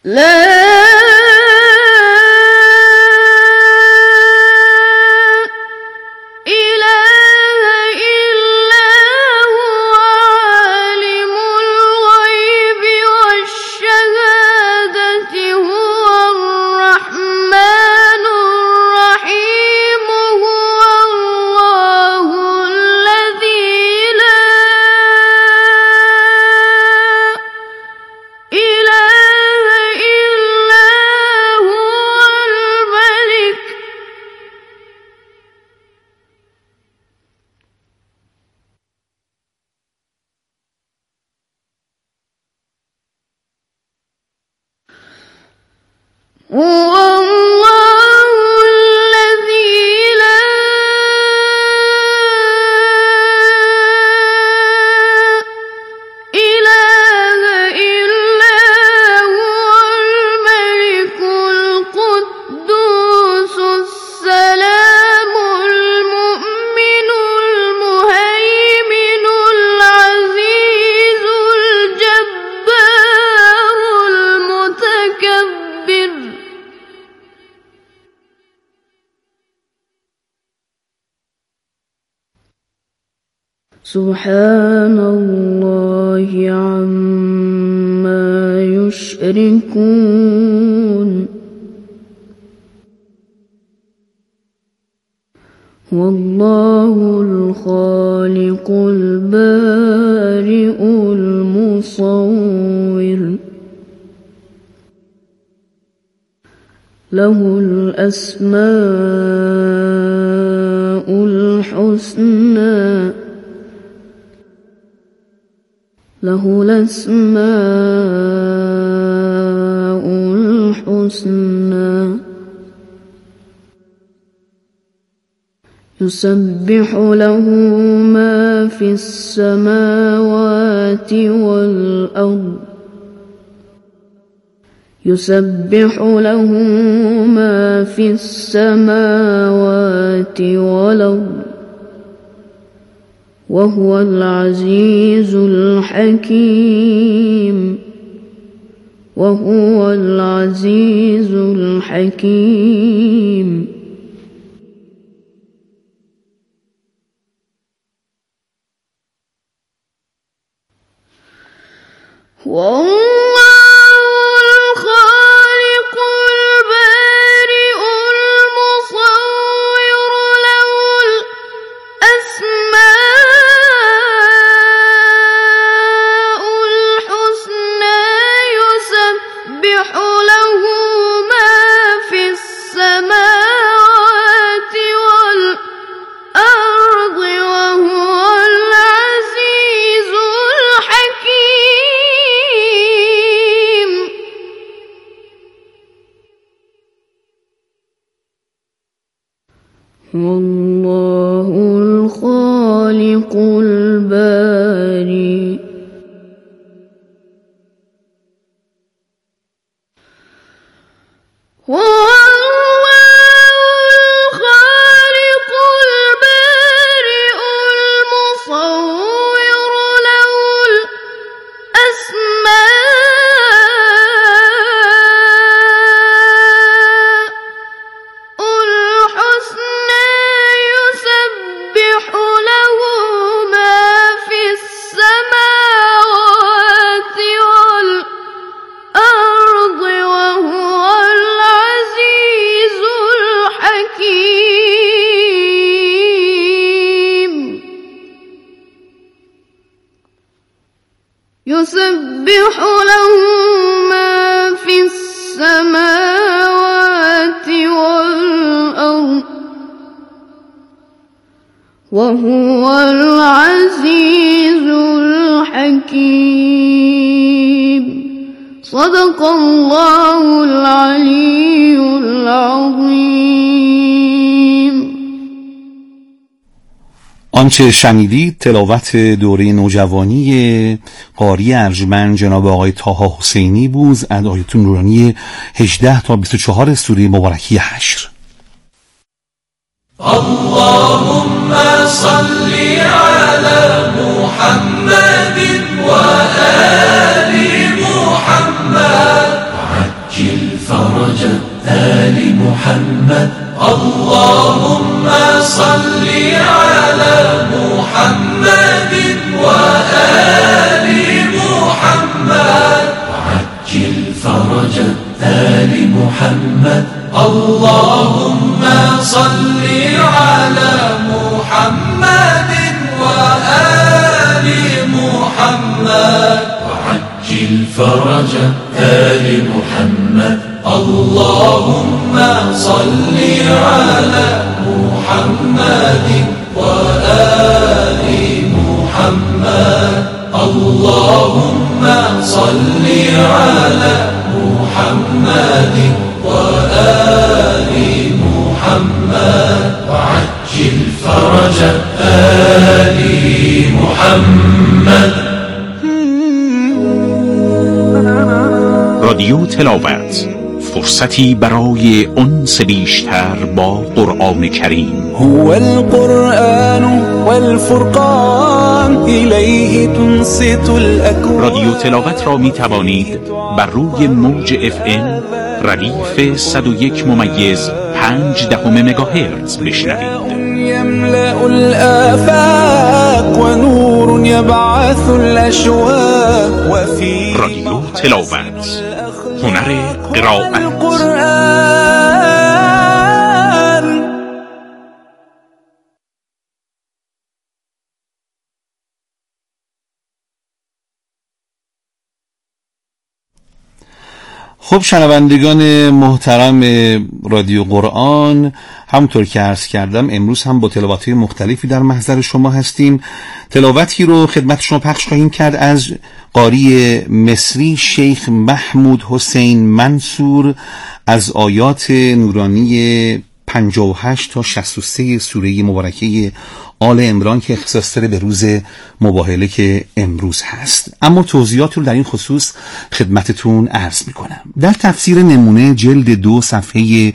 لا سبحان الله عما يشركون والله الخالق البارئ المصور له الأسماء الحسنى له الأسماء الحسنى يسبح له ما في السماوات والأرض يسبح له ما في السماوات والأرض وهو العزيز الحكيم وهو العزيز الحكيم والله الخالق البارئ يسبح له ما في السماوات والأرض وهو العزيز الحكيم صدق الله العلي العظيم. آنچه شنیدید تلاوت دوره نوجوانی قاری ارجمند جناب آقای طاها حسینی بود از آیات نورانی 18 تا 24 سوره مبارکه حشر. اللهم صل على محمد و آل محمد الفرج آل محمد اللهم صل على محمد وآل محمد وعجل فرج آل محمد اللهم صل على محمد وآل محمد وعجل فرج آل محمد اللهم صل على محمد وآل محمد اللهم صل على محمد وآل محمد وعجل فرج آل محمد. رادیو تلاوت، فرصتی برای انس بیشتر با قرآن کریم. هو القرآن والفرقان الیه تنصت الاکوان. رادیو تلاوت را می توانید بر روی موج FM ردیف 101.5 مگاهرتز بشنوید. يملأ الآفاق ونور يبعث الأشواق وفي رادیو تلاوت، هنر قرائت. خب شنوندگان محترم رادیو قرآن، همونطور که عرض کردم امروز هم با تلاوت‌های مختلفی در محضر شما هستیم. تلاوتی رو خدمت شما پخش خواهیم کرد از قاری مصری شیخ محمود حسین منصور از آیات نورانی 58 تا 63 سوره مبارکه آل عمران که اختصاص داره به روز مباهله که امروز هست. اما توضیحات رو در این خصوص خدمتتون عرض میکنم. در تفسیر نمونه جلد 2 صفحه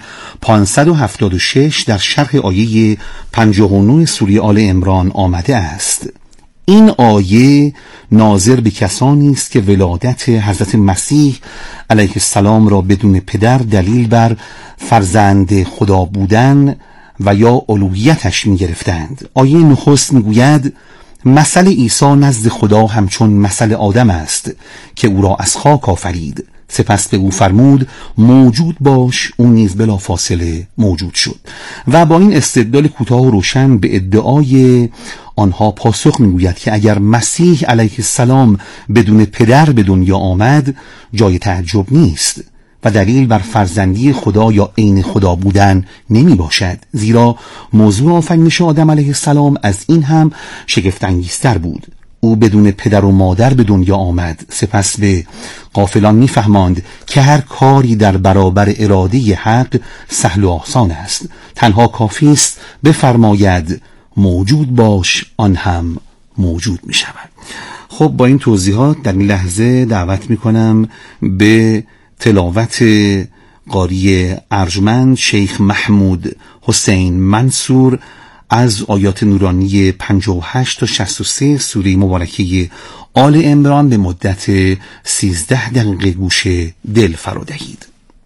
576 در شرح آیه 59 سوره آل عمران آمده است: این آیه ناظر به کسانی است که ولادت حضرت مسیح علیه السلام را بدون پدر دلیل بر فرزند خدا بودن و یا الوهیتش می گرفتند. آیه نخست می گوید مثل عیسی نزد خدا همچون مثل آدم است که او را از خاک آفرید، سپس به او فرمود موجود باش، او نیز بلا فاصله موجود شد. و با این استدلال کوتاه و روشن به ادعای آنها پاسخ میگوید که اگر مسیح علیه السلام بدون پدر به دنیا آمد جای تعجب نیست و دلیل بر فرزندی خدا یا عین خدا بودن نمی باشد، زیرا موضوع آفرینش آدم علیه السلام از این هم شگفت انگیزتر بود. او بدون پدر و مادر به دنیا آمد، سپس به غافلان میفهماند که هر کاری در برابر اراده حق سهل و آسان است، تنها کافی است بفرماید موجود باش، آن هم موجود می شود. خب با این توضیحات در این لحظه دعوت می کنم به تلاوت قاری ارجمند شیخ محمود حسین منصور از آیات نورانی 58 تا 63 سوره مبارکه آل عمران به مدت 13 دقیقه گوش دل فرا دهید.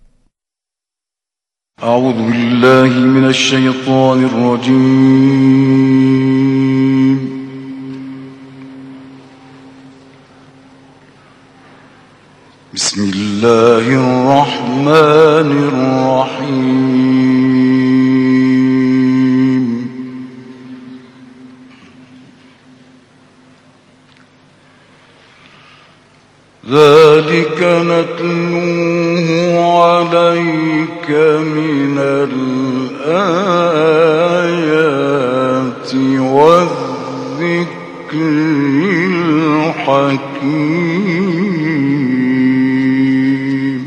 اعوذ بالله من الشیطان الرجیم. بسم الله الرحمن الرحیم. ذلك نتلوه عليك من الآيات والذكر الحكيم.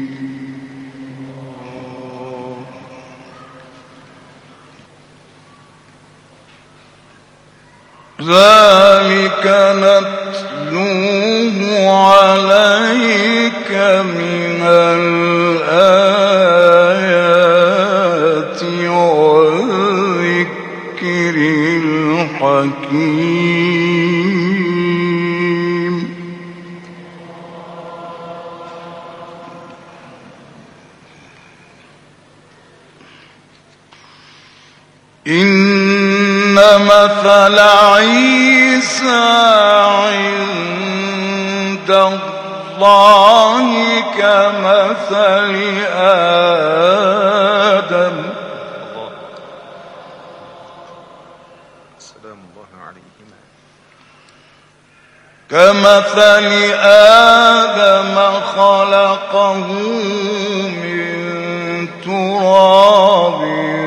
ذلك نتلوه عليك من الآيات والذكر الحكيم. إن مثل عيسى عند الله كمثل آدم سلام الله عليهما كمثل آدم خلقه من تراب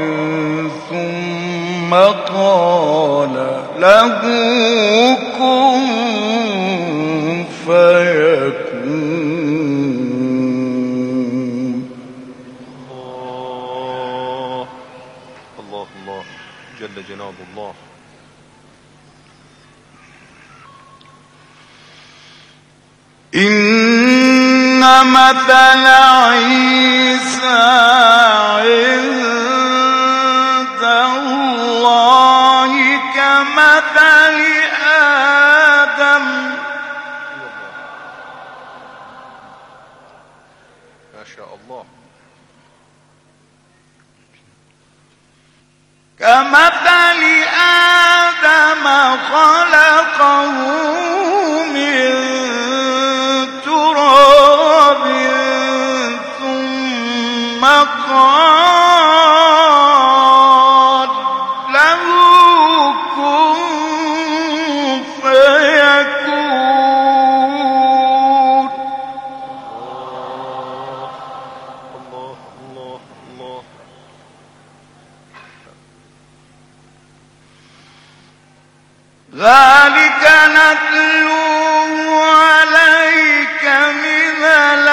ثم قال له كن فيكون. الله الله جل جلال الله. إن مثل عيسى عند الله كمثل آدم ما شاء الله. كمثل آدم خلقه من تراب ثم قال له كن فيكون. الله الله الله. ذلك نتلوه عليك من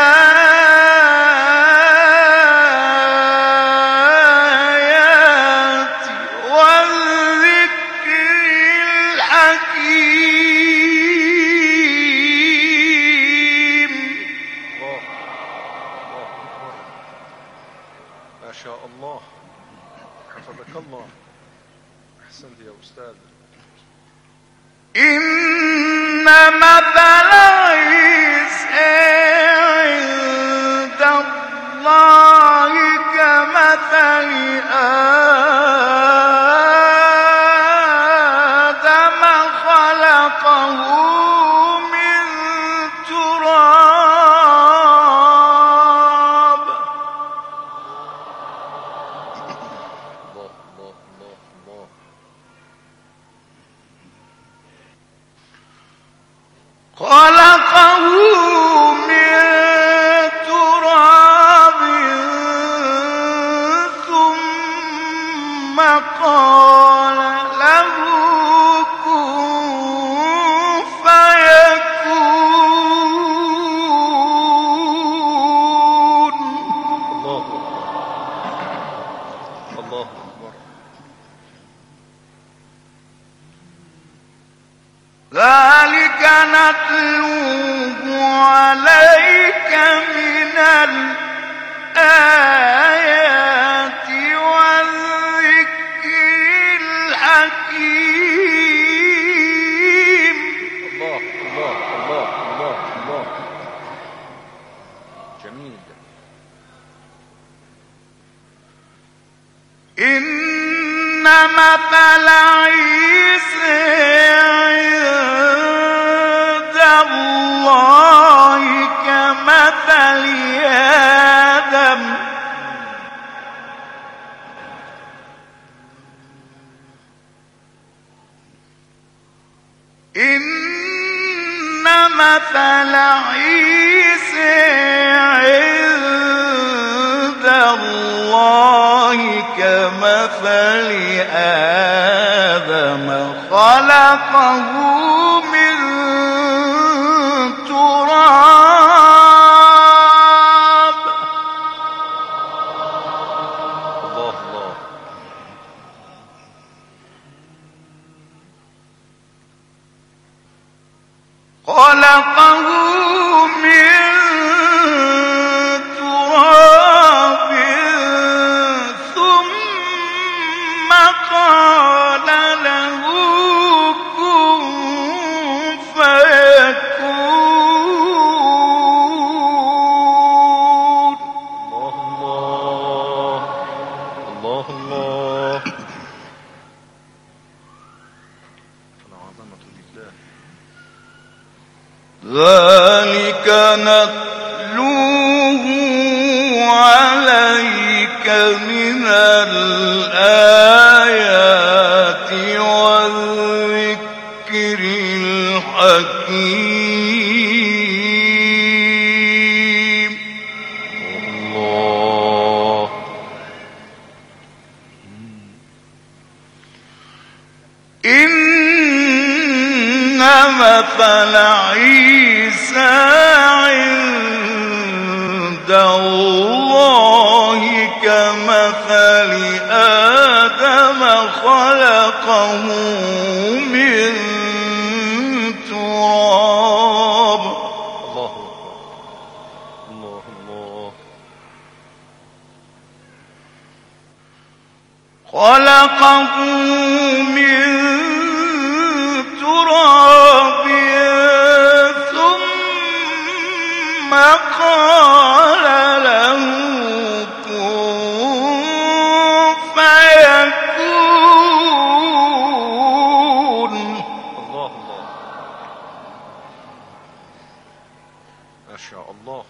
الآيات والذكر الحكيم. الله الله أكبر. ما شاء الله. حفظك الله. أحسنت يا أستاذ. إن مثل عيسى عند الله كمثل آدم خلقه من تراب الله الله الله الله. خلقه من تراب ثم قال له كن فيكون. الله الله أكبر. ذلك نتلوه عليك من الآيات والذكر الحكيم. الله الله الله الله الله. جميل. إن مثل عيسى عند الله كمثل آدم إن مثل عيسى عند الله كمثل آدم خلقه من تراب. الله الله. خلقه من تراب ثم قال له كن فيكون. الله الله الله الله. ذلك نتلوه عليك من الآيات والذكر الحكيم. الله. إن مثل عيسى عند الله كمثل آدم خلقه من تراب. الله الله الله. خلقه من تراب ثم قال له كن فيكون. الله الله. ما شاء الله.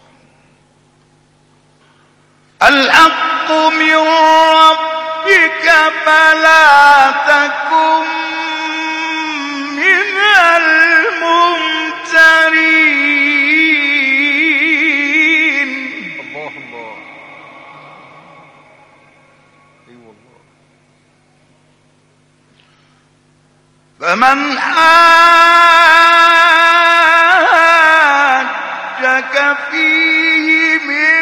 الحق من ربك فلا تكن من الممترين. الله الله. اي والله. فمن حاجك فيه من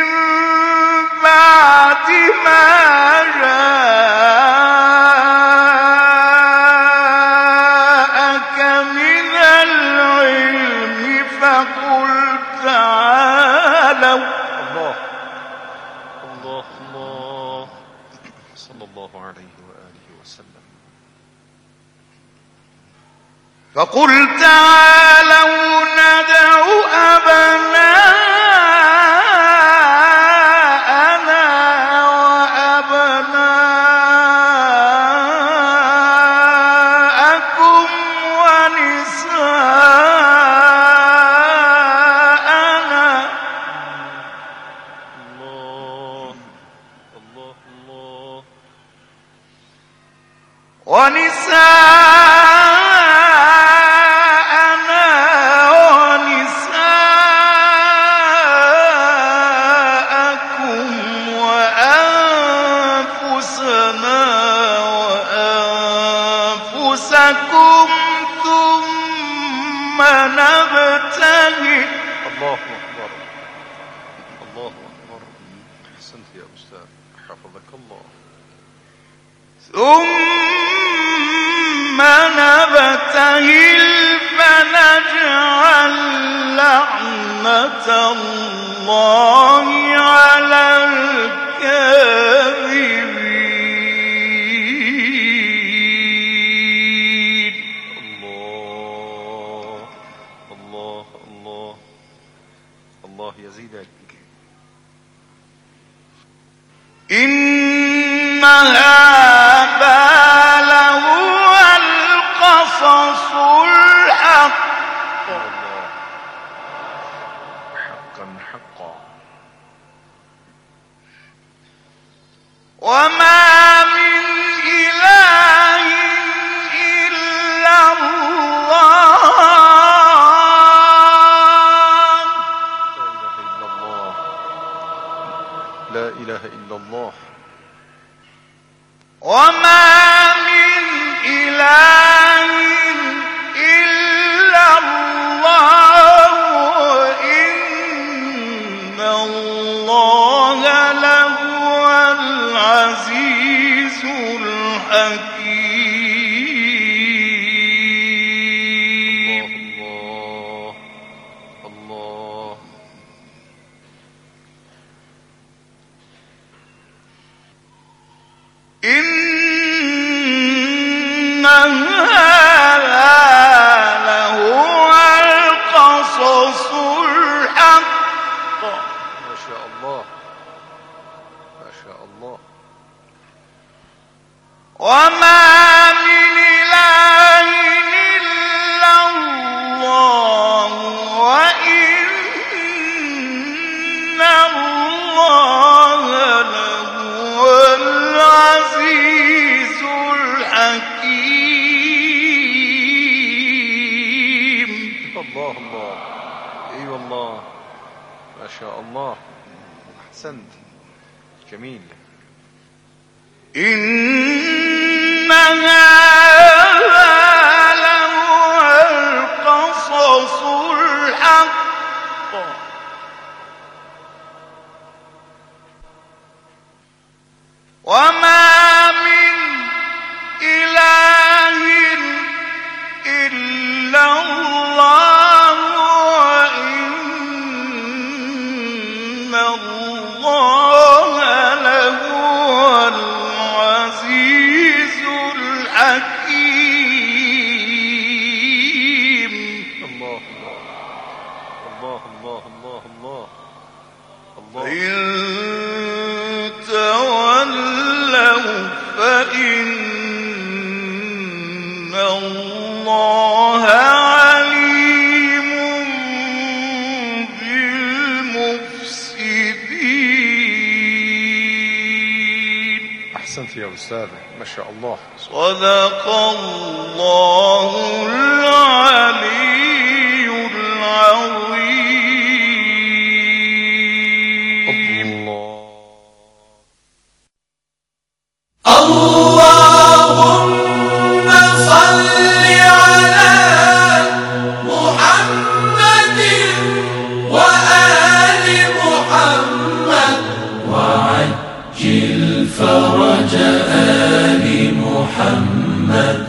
بعد ما جاءك من العلم فقل تعالوا. الله الله الله. صلى الله عليه وآله وسلم. فقل تعالوا ندع أبناءنا وأبناءكم ونساءنا الله الله الله. ونساءكم وأنفسنا وأنفسكم ثم نبتهل. الله أكبر الله أكبر. أحسنت يا أستاذ، حفظك الله. ثم نبتهل فنجعل لعنة الله على الكاذبين. الله الله الله الله يزيدك. إن هذا لهو القصص الحق. الله حقا حقا. وما من إله إلا الله. لا إله إلا الله. وما من إله إلا الله إن الله لهو العزيز الحكيم. الله الله. إن هذا لهو القصص الحق. ما شاء الله ما شاء الله. وما من إله إلا الله الله ما شاء الله أحسنت جميل إنها لهو القصص الحق وما من إله إلا الله وإن الله لهو العزيز الحكيم. الله الله الله الله الله الله. فإن تولوا فإن الله عليم بالمفسدين. أحسنت يا أستاذ ما شاء الله. صدق الله العلي العظيم. اللهم صل على محمد وآل محمد وعجل فرج آل محمد.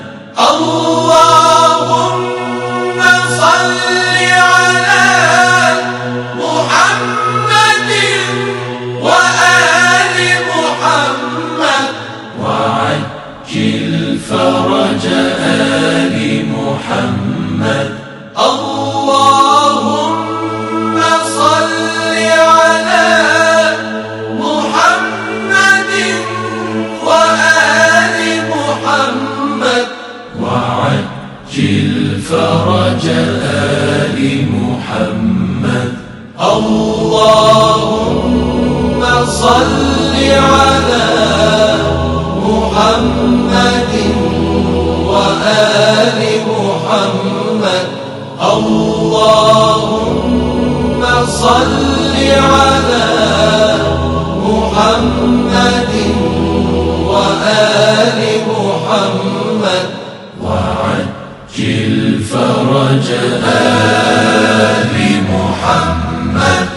اللهم صل على محمد وآل محمد وعجل فرج آل محمد. اللهم صل على محمد وآل محمد وعجل فرج آل محمد. اللهم صل على محمد وآل محمد. اللهم صل على محمد وآل محمد وعجل فرج آل محمد.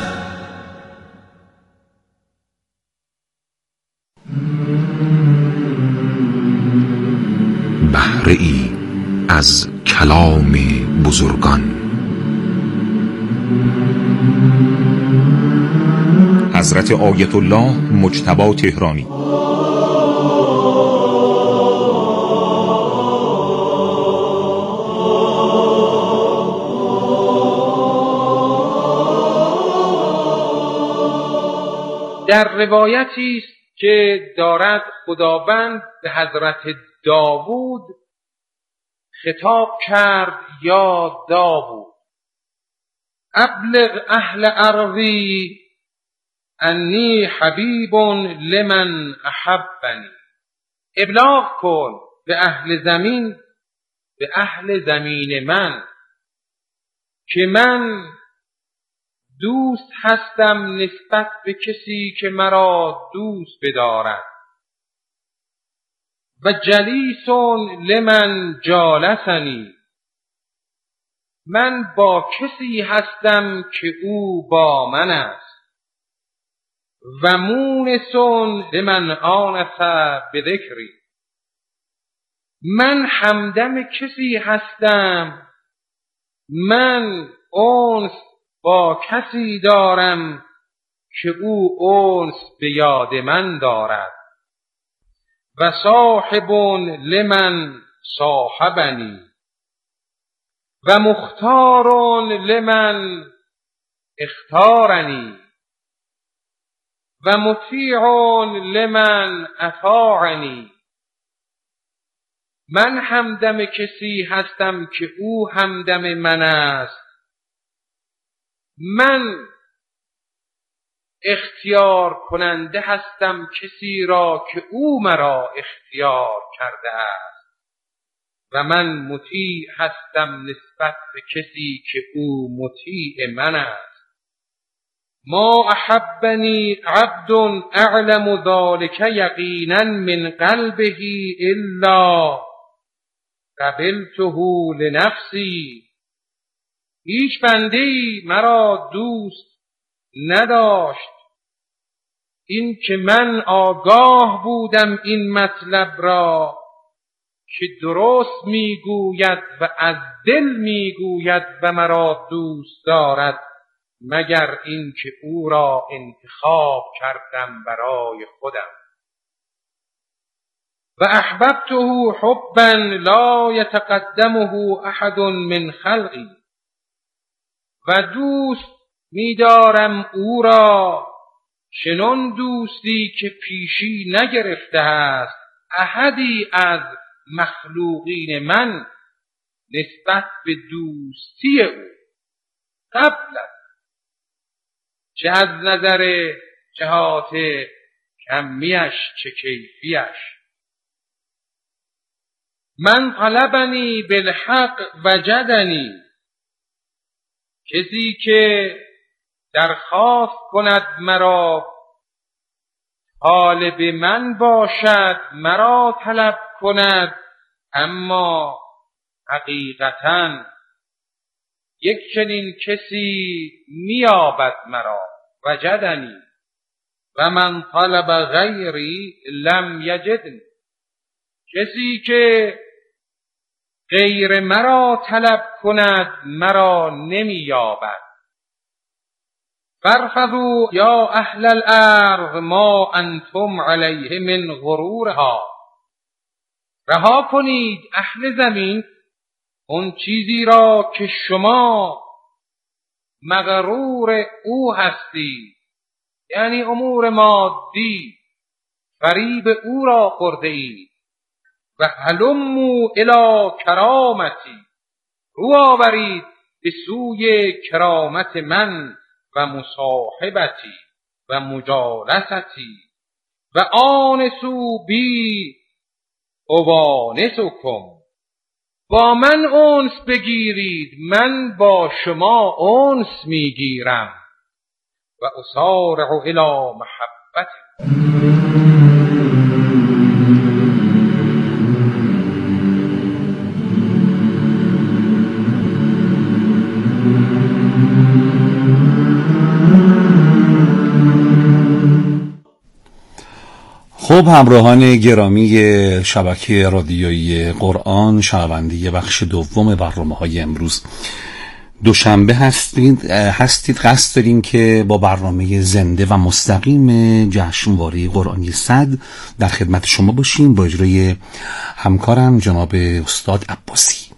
بهره ای از کلام بزرگان. حضرت آیت الله مجتبی تهرانی. در روایتی است که دارد خداوند به حضرت داوود خطاب کرد: یا داوود ابلغ اهل ارضی انی حبیب لمن احبنی. ابلاغ کن به اهل زمین، به اهل زمین من، که من دوست هستم نسبت به کسی که مرا دوست بدارد. و جلیس لمن جالسنی، من با کسی هستم که او با من است. و مونس لمن آنس بذکری، من همدم کسی هستم، من انس با کسی دارم که او انس به یاد من دارد. و صاحب لمن صاحبنی، و مختار لمن اختارنی، و مطیع لمن اطاعنی. من همدم کسی هستم که او همدم من است. من اختیار کننده هستم کسی را که او مرا اختیار کرده است. و من مطیع هستم نسبت به کسی که او مطیع من است. ما احبنی عبد اعلم ذلك یقینا من قلبه الا قبلته لنفسی. هیچ بنده‌ای مرا دوست نداشت این که من آگاه بودم این مطلب را که درست میگوید و از دل میگوید و مرا دوست دارد، مگر این که او را انتخاب کردم برای خودم. و احببته حبا لا یتقدمه احد من خلقی، و دوست می‌دارم او را چنان دوستی که پیشی نگرفته است احدی از مخلوقین من نسبت به دوستی او قبل چه از نظر جهات کمیش چه کیفیش. من طلبنی بالحق وجدنی، کسی که درخواست کند مرا طالب من باشد، مرا طلب کند، اما حقیقتاً یک چنین کسی میابد مرا. وجدنی و من طلب غیری لم یجدنی، کسی که غیر مرا طلب کند مرا نمییابد. فارفضوا یا اهل الارض ما انتم علیه من غرورها، رها کنید اهل زمین اون چیزی را که شما مغرور او هستید، یعنی امور مادی، فریب او را خورده اید. و هلموا الی کرامتی، رو آورید به سوی کرامت من و مصاحبتی و مجالستی و آنسو بی اوانسکم، با من انس بگیرید من با شما انس میگیرم. و اسارع الی محبتی. خب همراهان گرامی شبکه رادیویی قرآن، شنونده بخش دوم برنامه‌های امروز دوشنبه هستید. قصد داریم که با برنامه زنده و مستقیم جشنواره قرآنی 100 در خدمت شما باشیم با اجرای همکارم جناب استاد عباسی.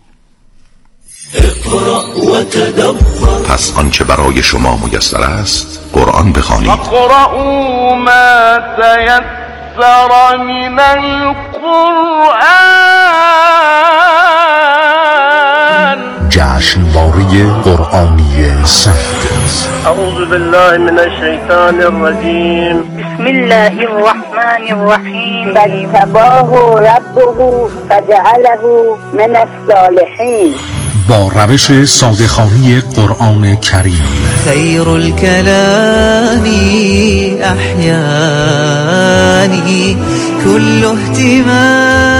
پس آنچه برای شما میسر است قرآن بخوانید. اقرأوا ما تیسر من القرآن. جشنواره قرآنی 100. اعوذ بالله من الشیطان الرجیم. بسم الله الرحمن الرحیم. فاجتباه ربه فجعله من الصالحین. با روش ساده‌خوانی قرآن کریم. خیر الکلام احیانی کل اهتمام